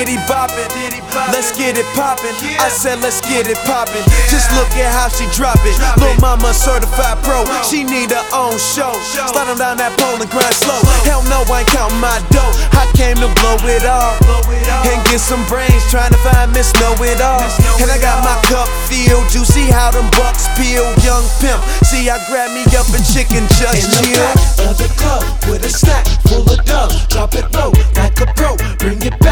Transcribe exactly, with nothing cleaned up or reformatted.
Diddy boppin', let's get it poppin'. I said let's get it poppin'. Just look at how she drop it. Lil' mama certified pro, she need her own show. Slide on down that pole and grind slow. Hell no, I ain't countin' my dough. I came to blow it all and get some brains, trying to find Miss Know It All. And I got my cup filled, you see how them bucks peel. Young pimp, see I grab me up and chicken just In the chill. back of the club with a stack full of dough, drop it low like a pro, bring it back.